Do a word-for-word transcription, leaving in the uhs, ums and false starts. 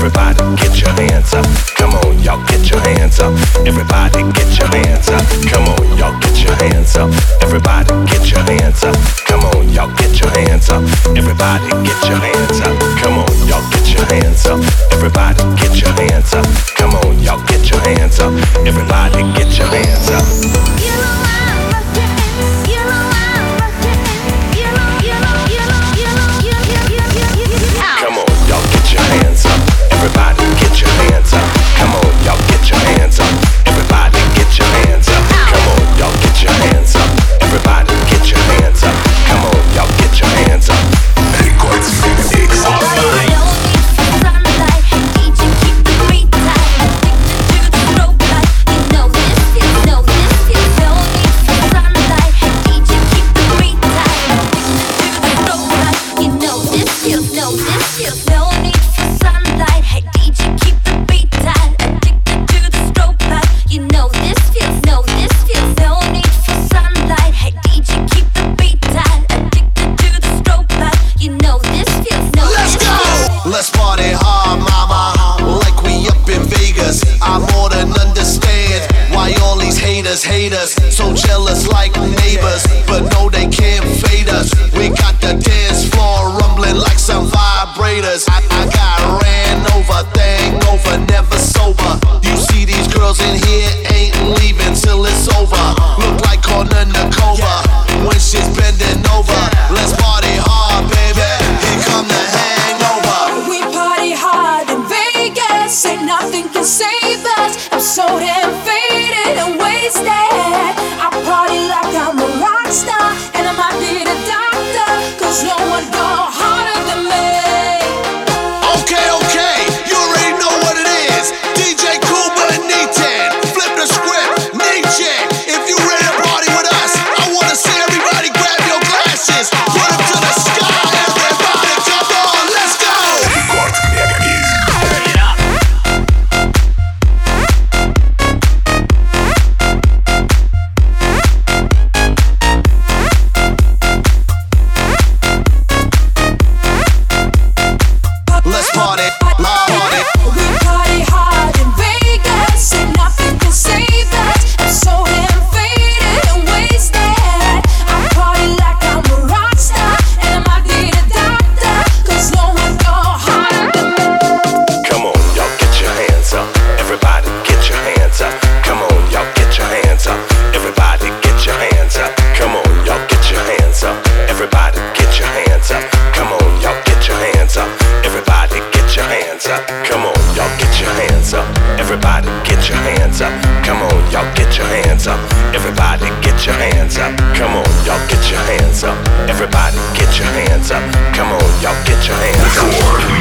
Everybody get your hands up. Come on, y'all get your hands up. Everybody get your hands up. Come on, y'all get your hands up. Everybody get your hands up. Come on, y'all get your hands up. Everybody get your hands up. Come on, y'all get your hands up. Everybody get your hands up. Come on, y'all get your hands up. Everybody get your hands up. You know I'm rockin', you know I'm rockin', you know, you know, you know, you know, you know, you know, you know, you know. Come on, y'all get your hands up. Everybody get your hands up. Come on, y'all get your hands up. Everybody get your hands up. Come on, y'all get your hands up. Everybody get your hands up. Come on, y'all get your hands up. Record Mix Online. Haters, so jealous like neighbors, but no they can't fade us. We got the dance floor rumbling like some vibrators. I, I got ran over, thing over, never sober. You see these girls in here ain't leaving till it's over. Look like Corner Nakova when she's bending over. Let's party hard, baby. Here come the hangover. We party hard in Vegas, ain't nothing can save us. I'm so damn faded and wasted. I party like I'm a rock star, and I might need a doctor, cause no one go harder than me. Okay, okay, you already know what it is. D J Kuba and Nitin, flip the script, Nietzsche. If you ready to party with us, I wanna see everybody grab your glasses, put them to the sky. Everybody come on, let's go. Record Megamix. Turn it up. Let's party, party. We party hard in Vegas, ain't nothing can save us. I'm so damn faded and wasted. I party like I'm a rock star, and I might need a doctor, cause no one go harder than me. Come on, y'all get your hands up. Everybody get your hands up. Come on, y'all get your hands up. Everybody get your hands up. Come on, y'all get your hands up. Everybody get your hands up. Come on, y'all get your hands up. Everybody get your hands up. Come on, y'all get your hands up. Everybody get your hands up. Come on, y'all get your hands up. Everybody get your hands up. Come on, y'all get your hands up. Everybody get your hands up. Come on, y'all get your hands up.